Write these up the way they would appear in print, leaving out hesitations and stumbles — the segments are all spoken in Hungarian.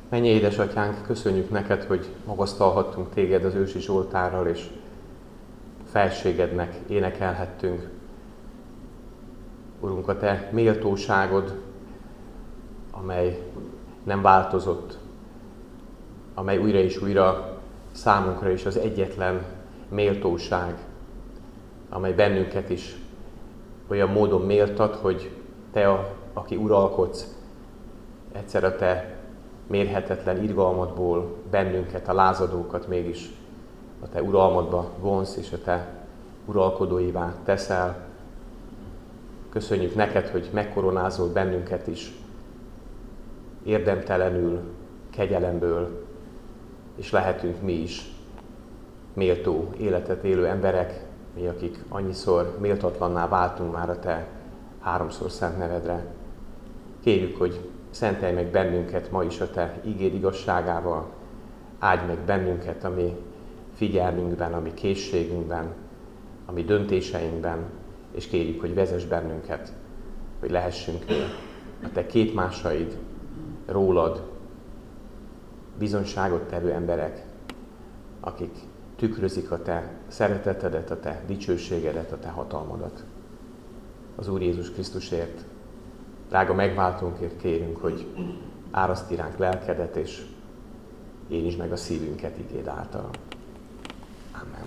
Mennyei édesatyánk, köszönjük neked, hogy magasztalhattunk téged az ősi Zsoltárral, és felségednek énekelhettünk. Urunk, a te méltóságod, amely nem változott, amely újra és újra számunkra is az egyetlen méltóság, amely bennünket is olyan módon méltat, hogy te, aki uralkodsz, egyszer a te mérhetetlen irgalmadból bennünket, a lázadókat mégis a te uralmadba vonsz, és a te uralkodóivá teszel. Köszönjük neked, hogy megkoronázol bennünket is érdemtelenül, kegyelemből, és lehetünk mi is méltó életet élő emberek, mi, akik annyiszor méltatlanná váltunk már a te háromszor szent nevedre. Kérjük, hogy szentelj meg bennünket ma is a te igéd igazságával, áldj meg bennünket a mi figyelmünkben, a mi készségünkben, a mi döntéseinkben, és kérjük, hogy vezess bennünket, hogy lehessünk a te képmásaid, rólad bizonyságot tevő emberek, akik tükrözik a te szeretetedet, a te dicsőségedet, a te hatalmadat. Az Úr Jézus Krisztusért, drága megváltónkért kérünk, hogy áraszt iránk lelkedet, és érintsd meg a szívünket igéd által. Amen.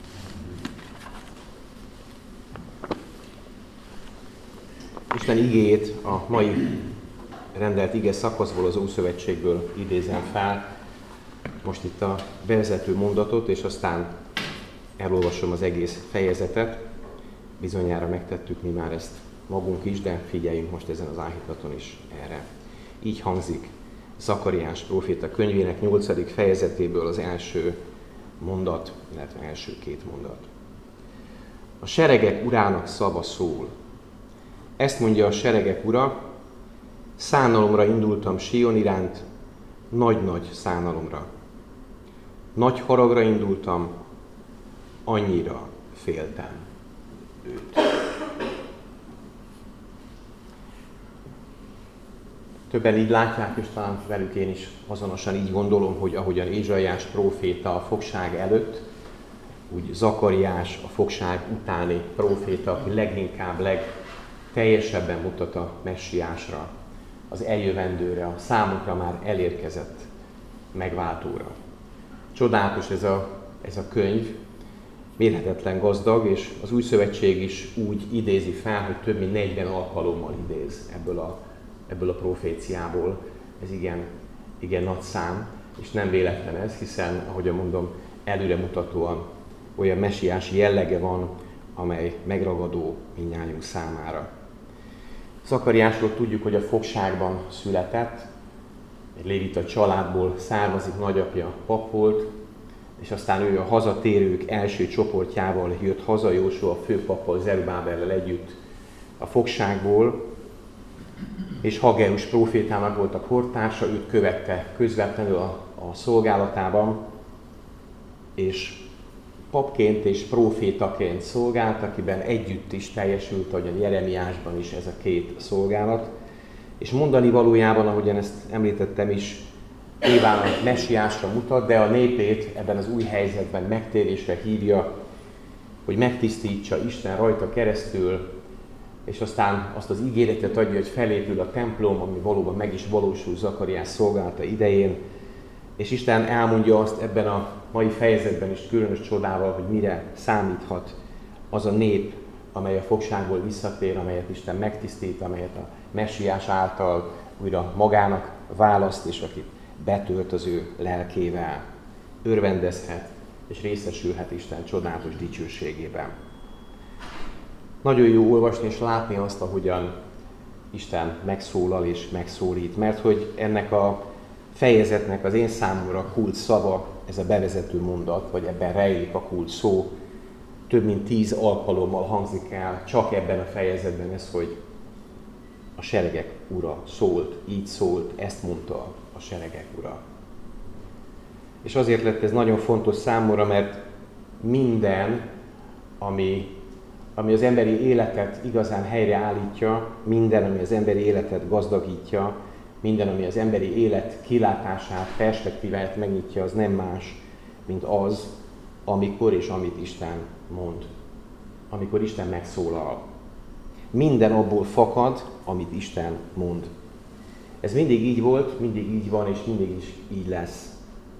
Isten igéjét a mai rendelt ige szakaszból, az Ószövetségből idézem fel. Most itt a bevezető mondatot, és aztán elolvasom az egész fejezetet. Bizonyára megtettük mi már ezt magunk is, de figyeljünk most ezen az áhítaton is erre. Így hangzik Zakariás próféta könyvének 8. fejezetéből az első mondat, illetve első két mondat. A seregek urának szava szól. Ezt mondja a seregek ura, szánalomra indultam Sion iránt, nagy-nagy szánalomra. Nagy haragra indultam, annyira féltem őt. Többen így látják, és talán velük én is azonosan így gondolom, hogy ahogyan Ézsaiás próféta a fogság előtt, úgy Zakariás a fogság utáni próféta, aki leginkább, legteljesebben mutat a messiásra, az eljövendőre, a számunkra már elérkezett megváltóra. Csodálatos ez a könyv, mérhetetlen gazdag, és az Új Szövetség is úgy idézi fel, hogy több mint 40 alkalommal idéz ebből a proféciából. Ez igen nagy szám, és nem véletlen ez, hiszen, ahogy mondom, előremutatóan olyan messiási jellege van, amely megragadó mindnyájunk számára. Zakariásról tudjuk, hogy a fogságban született, egy lévita családból származik, nagyapja pap volt, és aztán ő a hazatérők első csoportjával jött haza, Jósua a főpappal, Zerubábellel együtt a fogságból, és Haggeus prófétának volt a kortársa, őt követte közvetlenül a szolgálatában, és papként és prófétaként szolgált, akiben együtt is teljesült, ahogyan Jeremiásban is ez a két szolgálat. És mondani valójában, ahogyan ezt említettem is, nyilván a messiásra mutat, de a népét ebben az új helyzetben megtérésre hívja, hogy megtisztítsa Isten rajta keresztül, és aztán azt az ígéretet adja, hogy felépül a templom, ami valóban meg is valósul Zakariás szolgálata idején, és Isten elmondja azt ebben a mai fejezetben is különös csodával, hogy mire számíthat az a nép, amely a fogságból visszatér, amelyet Isten megtisztít, amelyet a messiás által újra magának választ, és akit betölt az ő lelkével, örvendezhet és részesülhet Isten csodálatos dicsőségében. Nagyon jó olvasni és látni azt, ahogyan Isten megszólal és megszólít, mert hogy ennek a fejezetnek az én számomra kult szava, ez a bevezető mondat, vagy ebben rejlik a kult szó, több mint 10 alkalommal hangzik el csak ebben a fejezetben ez, hogy a seregek ura szólt, így szólt, ezt mondta a seregek ura. És azért lett ez nagyon fontos számomra, mert minden, ami az emberi életet igazán helyreállítja, minden, ami az emberi életet gazdagítja, minden, ami az emberi élet kilátását, perspektíváját megnyitja, az nem más, mint az, amikor és amit Isten mond. Amikor Isten megszólal. Minden abból fakad, amit Isten mond. Ez mindig így volt, mindig így van, és mindig is így lesz.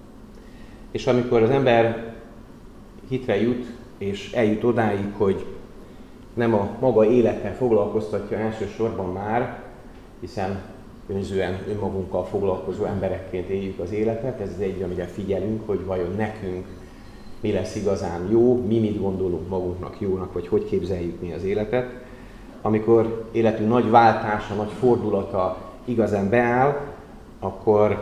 És amikor az ember hitre jut, és eljut odáig, hogy nem a maga élettel foglalkoztatja elsősorban már, hiszen önzően önmagunkkal foglalkozó emberekként éljük az életet, ez az egy, amire figyelünk, hogy vajon nekünk mi lesz igazán jó, mi mit gondolunk magunknak jónak, vagy hogy képzeljük mi az életet. Amikor életünk nagy váltása, nagy fordulata igazán beáll, akkor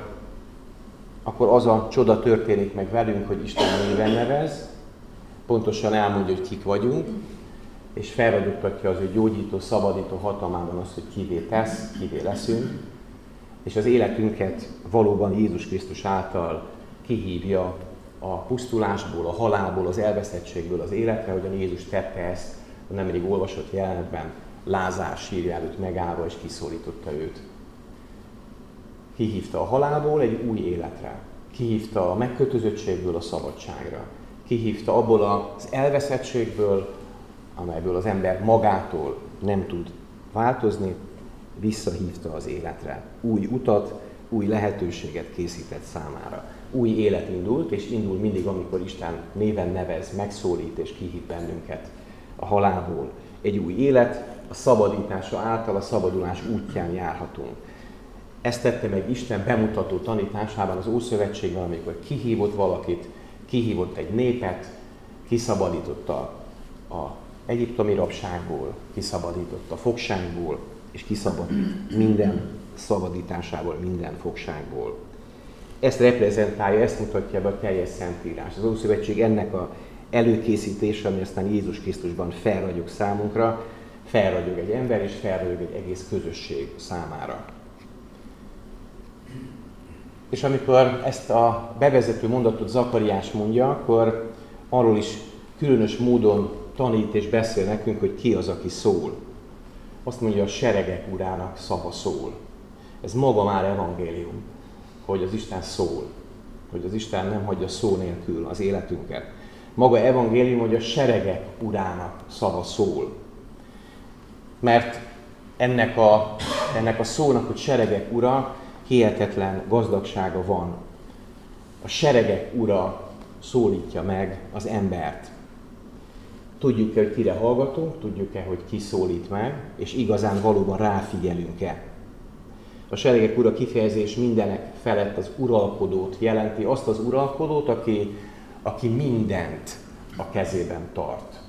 az a csoda történik meg velünk, hogy Isten néven nevez, pontosan elmondja, hogy kik vagyunk, és felragyogtatja az ő gyógyító, szabadító hatalmában azt, hogy kivé tesz, kivé leszünk, és az életünket valóban Jézus Krisztus által kihívja a pusztulásból, a halálból, az elveszettségből az életre, ahogyan Jézus tette ezt a nemrég olvasott jelenetben, Lázár sírja előtt megállva, és kiszólította őt. Kihívta a halálból egy új életre. Kihívta a megkötözöttségből a szabadságra. Kihívta abból az elveszettségből, amelyből az ember magától nem tud változni, visszahívta az életre. Új utat, új lehetőséget készített számára. Új élet indult, és indul mindig, amikor Isten néven nevez, megszólít és kihív bennünket a halálból. Egy új élet, a szabadítása által a szabadulás útján járhatunk. Ezt tette meg Isten bemutató tanításában az Ószövetségben, amikor kihívott valakit, kihívott egy népet, kiszabadította az egyiptomi rabságból, kiszabadította a fogságból, és kiszabadít minden szabadításából, minden fogságból. Ezt reprezentálja, ezt mutatja be a teljes Szentírás. Az Ószövetség ennek a előkészítése, ami aztán Jézus Krisztusban felragyog számunkra, felragyog egy ember, és felragyog egy egész közösség számára. És amikor ezt a bevezető mondatot Zakariás mondja, akkor arról is különös módon tanít és beszél nekünk, hogy ki az, aki szól. Azt mondja, a seregek urának szava szól. Ez maga már evangélium, hogy az Isten szól, hogy az Isten nem hagyja szó nélkül az életünket. Maga evangélium, hogy a seregek urának szava szól. Mert ennek a szónak, hogy seregek ura, hihetetlen gazdagsága van. A seregek ura szólítja meg az embert. Tudjuk-e, hogy kire hallgatunk, tudjuk-e, hogy ki szólít meg, és igazán valóban ráfigyelünk-e. A seregek ura kifejezés mindenek felett az uralkodót jelenti, azt az uralkodót, aki mindent a kezében tart.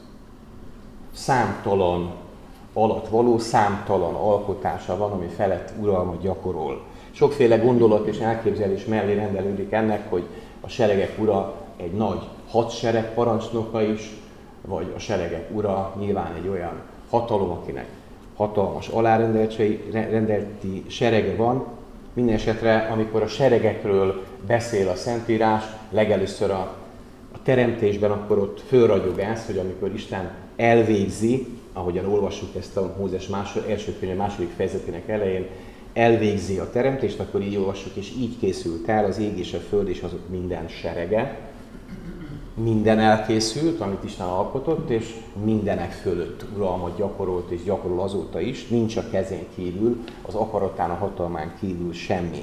Számtalan alattvaló, számtalan alkotása van, ami felett uralmat gyakorol. Sokféle gondolat és elképzelés mellé rendelődik ennek, hogy a seregek ura egy nagy hadsereg parancsnoka is, vagy a seregek ura nyilván egy olyan hatalom, akinek hatalmas alárendelti serege van. Mindenesetre, amikor a seregekről beszél a Szentírás, legelőször a teremtésben, akkor ott fölragyog ez, hogy amikor Isten elvégzi, ahogyan olvassuk ezt a Mózes első könyve második fejezetének elején, elvégzi a teremtést, akkor így olvassuk, és így készült el az ég és a föld és azok minden serege. Minden elkészült, amit Isten alkotott, és mindenek fölött uralmat gyakorolt és gyakorol azóta is. Nincs a kezén kívül, az akaratán, a hatalmán kívül semmi.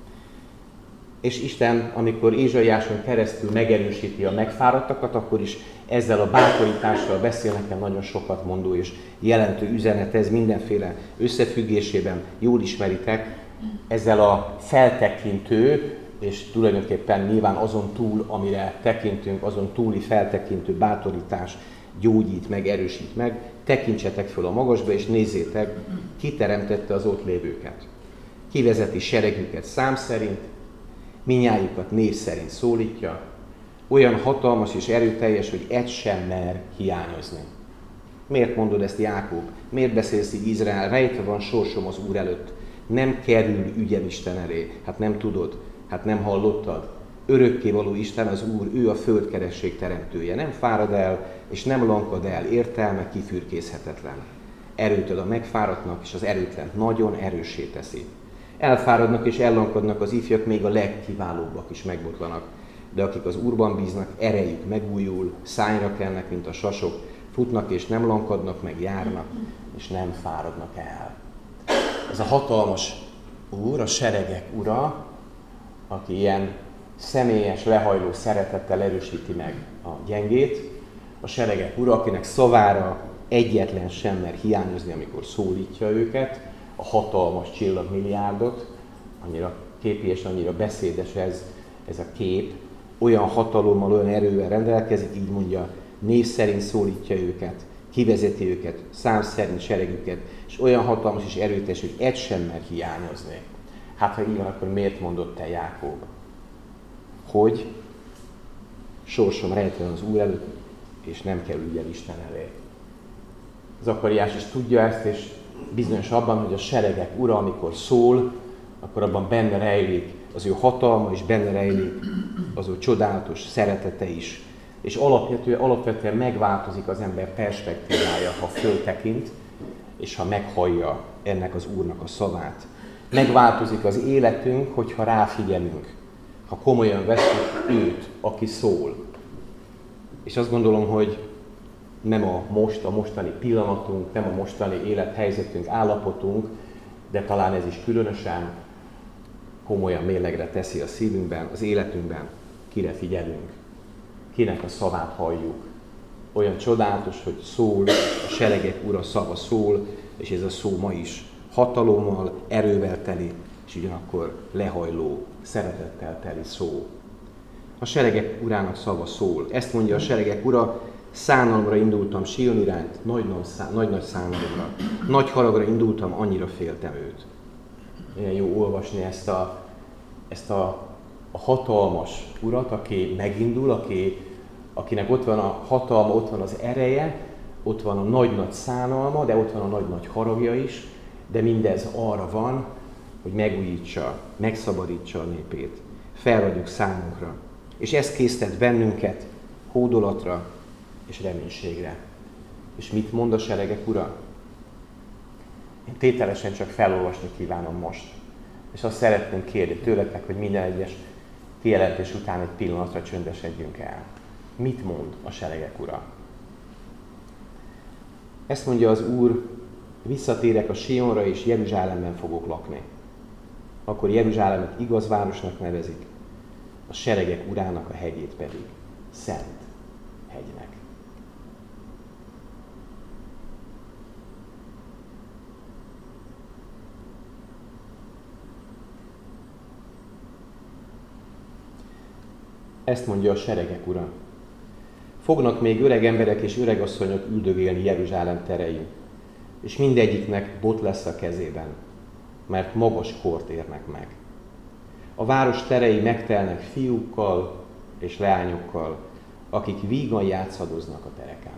És Isten, amikor Ézsaiáson keresztül megerősíti a megfáradtakat, akkor is ezzel a bátorítással beszél nekem nagyon sokat mondó és jelentő üzenet, ez mindenféle összefüggésében jól ismeritek, ezzel a feltekintő, és tulajdonképpen nyilván azon túl, amire tekintünk, azon túli feltekintő bátorítás gyógyít meg, erősít meg, tekintsetek föl a magasba, és nézzétek, ki teremtette az ott lévőket. Ki vezeti seregüket szám szerint, mindnyájukat név szerint szólítja, olyan hatalmas és erőteljes, hogy egy sem mer hiányozni. Miért mondod ezt, Jákob? Miért beszélsz így, Izrael? Rejtve van sorsom az Úr előtt. Nem kerül ügyem Isten elé. Hát nem tudod, hát nem hallottad. Örökkévaló Isten az Úr, ő a földkeresség teremtője. Nem fárad el, és nem lankad el, értelme kifürkészhetetlen. Erőt ad a megfáradtnak, és az erőtlent nagyon erőssé teszi. Elfáradnak és ellankodnak az ifjak, még a legkiválóbbak is megbotlanak. De akik az Úrban bíznak, erejük megújul, szányra kelnek, mint a sasok, futnak és nem lankadnak, meg járnak, és nem fáradnak el. Ez a hatalmas Úr, a seregek Ura, aki ilyen személyes, lehajló szeretettel erősíti meg a gyengét, a seregek Ura, akinek szavára egyetlen sem mer hiányozni, amikor szólítja őket, a hatalmas csillagmilliárdot, annyira képi és annyira beszédes ez a kép, olyan hatalommal, olyan erővel rendelkezik, így mondja, név szerint szólítja őket, kivezeti őket, szám szerint seregüket, és olyan hatalmas és erőtes, hogy egy sem mer hiányozni. Hát ha így van, akkor miért mondott te Jákob? Hogy sorsom rejtelen az Úr előtt, és nem kerülj el Isten elé. Zakariás is tudja ezt, és bizonyos abban, hogy a seregek Ura, amikor szól, akkor abban benne rejlik az ő hatalma, és benne rejlik az ő csodálatos szeretete is. És alapvetően megváltozik az ember perspektívája, ha föltekint, és ha meghallja ennek az Úrnak a szavát. Megváltozik az életünk, hogyha ráfigyelünk, ha komolyan vesszük őt, aki szól. És azt gondolom, hogy nem a mostani pillanatunk, nem a mostani élethelyzetünk, állapotunk, de talán ez is különösen komolyan mérlegre teszi a szívünkben, az életünkben, kire figyelünk, kinek a szavát halljuk. Olyan csodálatos, hogy szól, a seregek Ura szava szól, és ez a szó ma is hatalommal, erővel teli, és ugyanakkor lehajló, szeretettel teli szó. A seregek Urának szava szól. Ezt mondja a seregek Ura, szánalomra indultam Sion iránt, nagy-nagy szánalomra. Nagy haragra indultam, annyira féltem őt. Milyen jó olvasni ezt a hatalmas Urat, aki megindul, akinek ott van a hatalma, ott van az ereje, ott van a nagy-nagy szánalma, de ott van a nagy-nagy haragja is, de mindez arra van, hogy megújítsa, megszabadítsa a népét. Felragyog számunkra. És ez késztet bennünket hódolatra és reménységre. És mit mond a seregek Ura? Én tételesen csak felolvasni kívánom most. És azt szeretném kérni tőletek, hogy minden egyes kijelentés után egy pillanatra csöndesedjünk el. Mit mond a seregek Ura? Ezt mondja az Úr, visszatérek a Sionra és Jeruzsálemben fogok lakni. Akkor Jeruzsálemet igaz városnak nevezik, a seregek Urának a hegyét pedig szent hegynek. Ezt mondja a seregek Ura. Fognak még öreg emberek és öregasszonyok üldögélni Jeruzsálem terein, és mindegyiknek bot lesz a kezében, mert magas kort érnek meg. A város terei megtelnek fiúkkal és leányokkal, akik vígan játszadoznak a tereken.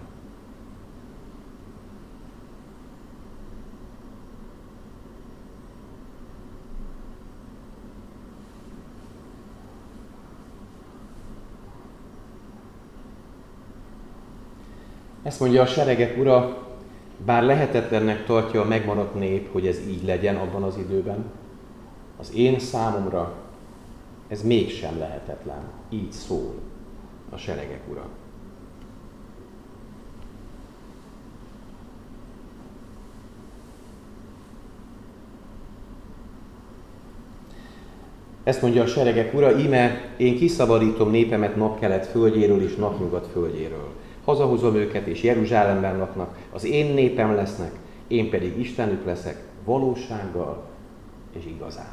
Ezt mondja a seregek Ura, bár lehetetlennek tartja a megmaradt nép, hogy ez így legyen abban az időben, az én számomra ez mégsem lehetetlen. Így szól a seregek Ura. Ezt mondja a seregek Ura, íme én kiszabadítom népemet napkelet földjéről és napnyugat földjéről. Hazahozom őket, és Jeruzsálemben laknak, az én népem lesznek, én pedig Istenük leszek, valósággal és igazán.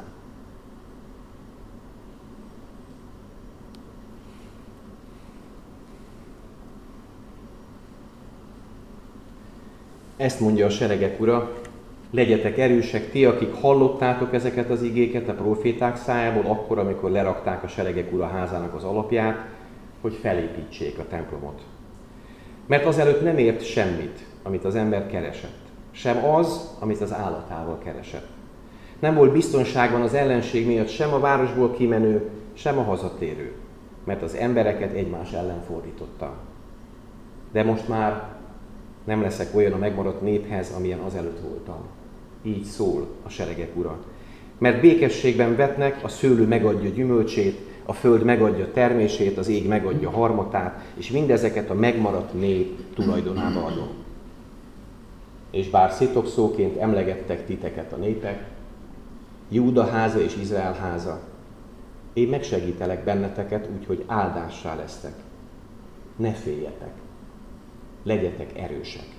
Ezt mondja a seregek Ura, legyetek erősek ti, akik hallottátok ezeket az igéket a proféták szájából, akkor, amikor lerakták a seregek Ura házának az alapját, hogy felépítsék a templomot. Mert azelőtt nem ért semmit, amit az ember keresett. Sem az, amit az állatával keresett. Nem volt biztonságban az ellenség miatt sem a városból kimenő, sem a hazatérő, mert az embereket egymás ellen fordította. De most már nem leszek olyan a megmaradt néphez, amilyen azelőtt voltam. Így szól a seregek Ura. Mert békességben vetnek, a szőlő megadja gyümölcsét, a föld megadja termését, az ég megadja harmatát, és mindezeket a megmaradt nép tulajdonába adom. És bár szitokszóként emlegettek titeket a népek, Júda háza és Izrael háza, én megsegítelek benneteket, úgyhogy áldássá lesztek. Ne féljetek, legyetek erősek.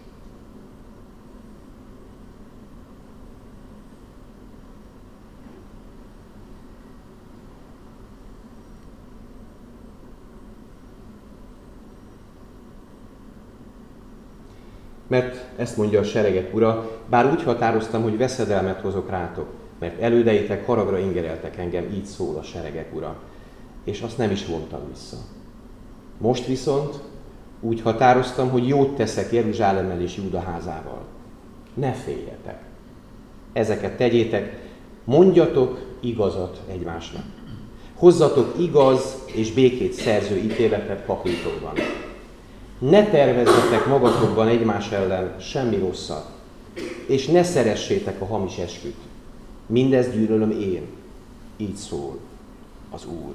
Mert ezt mondja a seregek ura, bár úgy határoztam, hogy veszedelmet hozok rátok, mert elődeitek haragra ingereltek engem, így szól a seregek ura. És azt nem is vontam vissza. Most viszont úgy határoztam, hogy jót teszek Jeruzsálemmel és Júda házával. Ne féljetek. Ezeket tegyétek, mondjatok igazat egymásnak. Hozzatok igaz és békét szerző ítéletet papírokban. Ne tervezzetek magatokban egymás ellen semmi rosszat, és ne szeressétek a hamis esküt. Mindezt gyűlölöm én, így szól az Úr.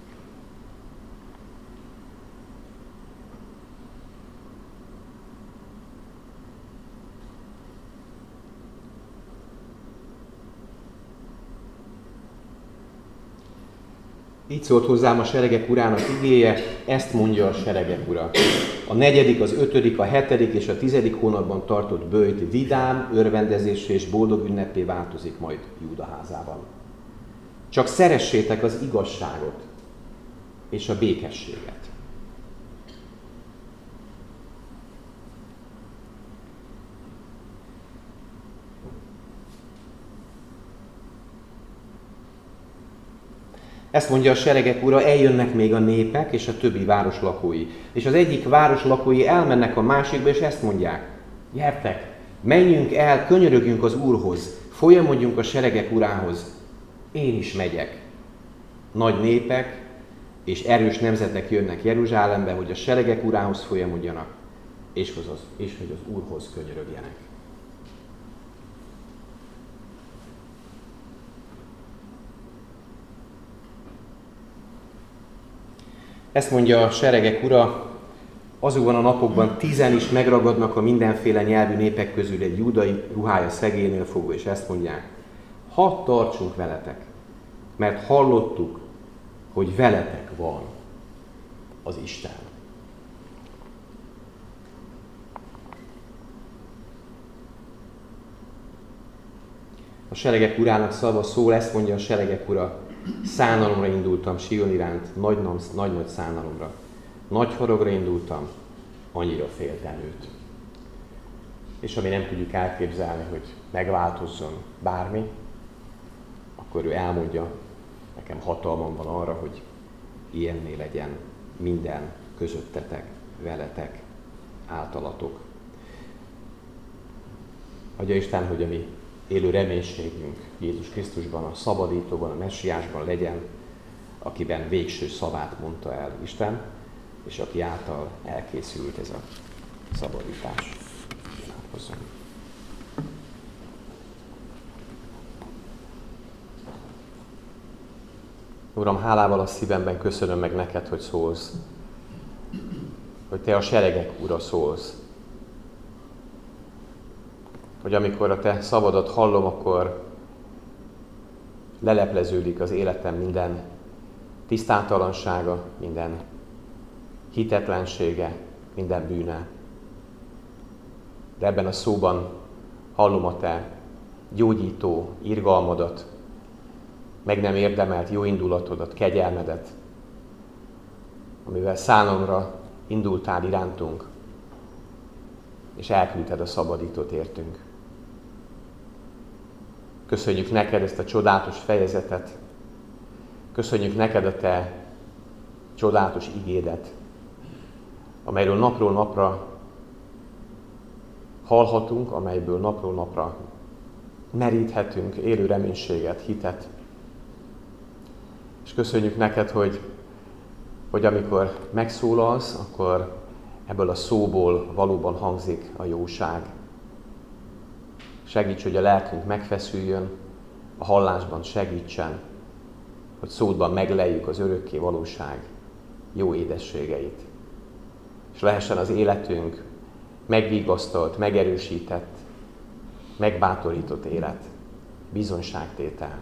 Így szólt hozzám a seregek urának igéje, ezt mondja a seregek ura. A 4., az 5., a 7. és a 10. hónapban tartott böjt vidám, örvendezésre és boldog ünnepé változik majd Júda házában. Csak szeressétek az igazságot és a békességet. Ezt mondja a seregek ura, eljönnek még a népek és a többi város lakói. És az egyik város lakói elmennek a másikba, és ezt mondják. Gyertek, menjünk el, könyörögjünk az Úrhoz, folyamodjunk a seregek urához. Én is megyek. Nagy népek és erős nemzetek jönnek Jeruzsálembe, hogy a seregek urához folyamodjanak, és hogy az Úrhoz könyörögjenek. Ezt mondja a seregek ura, azokban a napokban 10 is megragadnak a mindenféle nyelvű népek közül egy júdai ruhája szegélynél fogva, és ezt mondják, hadd tartsunk veletek, mert hallottuk, hogy veletek van az Isten. A seregek urának szava szól, ezt mondja a seregek ura, szánalomra indultam Sion iránt, nagy-nagy szánalomra. Nagy haragra indultam, annyira féltem őt. És ami nem tudjuk elképzelni, hogy megváltozzon bármi, akkor ő elmondja, nekem hatalmam van arra, hogy ilyenné legyen minden közöttetek, veletek, általatok. Adja Isten, hogy a mi élő reménységünk Jézus Krisztusban, a szabadítóban, a messiásban legyen, akiben végső szavát mondta el Isten, és aki által elkészült ez a szabadítás. Imádkozzunk. Uram, hálával a szívemben köszönöm meg neked, hogy szólsz, hogy te a seregek ura szólsz, hogy amikor a te szavadat hallom, akkor lelepleződik az életem minden tisztátalansága, minden hitetlensége, minden bűne. De ebben a szóban hallom a te gyógyító irgalmadat, meg nem érdemelt jóindulatodat, kegyelmedet, amivel szánalomra indultál irántunk, és elküldted a szabadítót értünk. Köszönjük neked ezt a csodálatos fejezetet, köszönjük neked a te csodálatos igédet, amelyről napról napra hallhatunk, amelyből napról napra meríthetünk élő reménységet, hitet. És köszönjük neked, hogy amikor megszólalsz, akkor ebből a szóból valóban hangzik a jóság. Segíts, hogy a lelkünk megfeszüljön, a hallásban segítsen, hogy szódban megleljük az örökké valóság jó édességeit. És lehessen az életünk megvigasztalt, megerősített, megbátorított élet, bizonyságtétel.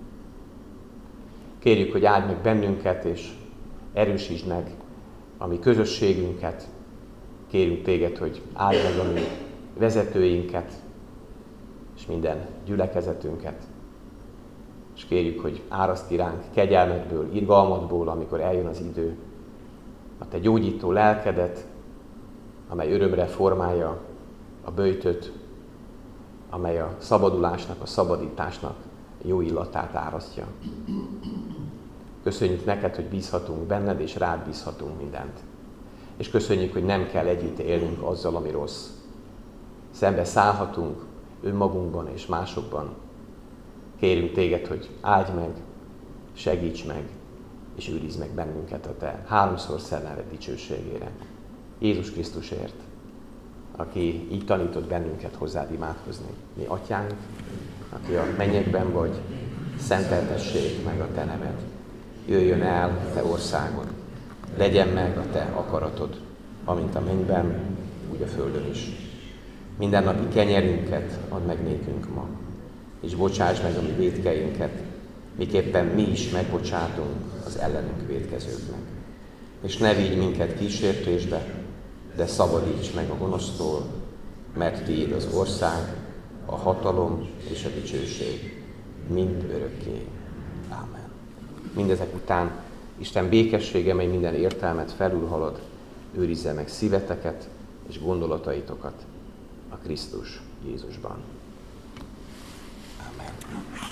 Kérjük, hogy áld meg bennünket, és erősítsd meg a mi közösségünket. Kérjük téged, hogy áld meg a mi vezetőinket, és minden gyülekezetünket. És kérjük, hogy áraszt ki ránk kegyelmedből, irgalmadból, amikor eljön az idő, a te gyógyító lelkedet, amely örömre formálja a böjtöt, amely a szabadulásnak, a szabadításnak jó illatát árasztja. Köszönjük neked, hogy bízhatunk benned, és rád bízhatunk mindent. És köszönjük, hogy nem kell együtt élnünk azzal, ami rossz. Szembe szállhatunk önmagunkban és másokban. Kérünk téged, hogy áldj meg, segíts meg, és őrizd meg bennünket a te háromszor szent dicsőségére. Jézus Krisztusért, aki így tanított bennünket hozzád imádkozni. Mi atyánk, aki a mennyekben vagy, szenteltessék meg a te neved. Jöjjön el a te országod, legyen meg a te akaratod, amint a mennyben, úgy a földön is. Mindennapi kenyerünket add meg nékünk ma, és bocsáss meg a mi vétkeinket, miképpen mi is megbocsátunk az ellenünk vétkezőknek. És ne vigy minket kísértésbe, de szabadíts meg a gonosztól, mert tiéd az ország, a hatalom és a dicsőség mind örökké. Ámen. Mindezek után Isten békessége, mely minden értelmet felülhalad, őrizze meg szíveteket és gondolataitokat a Krisztus Jézusban. Amen.